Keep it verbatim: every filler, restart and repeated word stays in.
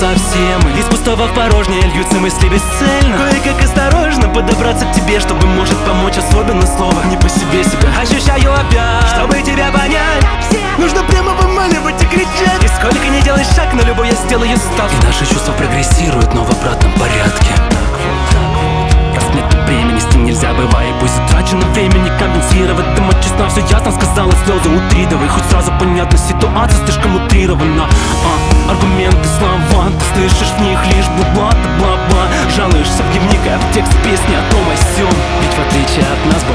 совсем. Из пустого в порожнее льются мысли бесцельно. Кое-как осторожно подобраться к тебе, чтобы, может, помочь особенно слово. Не по себе себя ощущаю опять. Чтобы тебя понять, нужно прямо вымаливать и кричать. И сколько не делаешь шаг, на любой я сделаю ставку. И наши чувства прогрессируют, но в обратном порядке. Раз нет беременности нельзя, бывает. Пусть затрачено время не компенсировать. Ты мать честна, все ясно сказала, слезы утридывай. Хоть сразу понятно, ситуация слишком утрирована. а, Аргументы, слова, ты слышишь в них лишь бла-бла, бла-бла. Жалуешься в дневник, а в текст песни о том о сём. Ведь в отличие от нас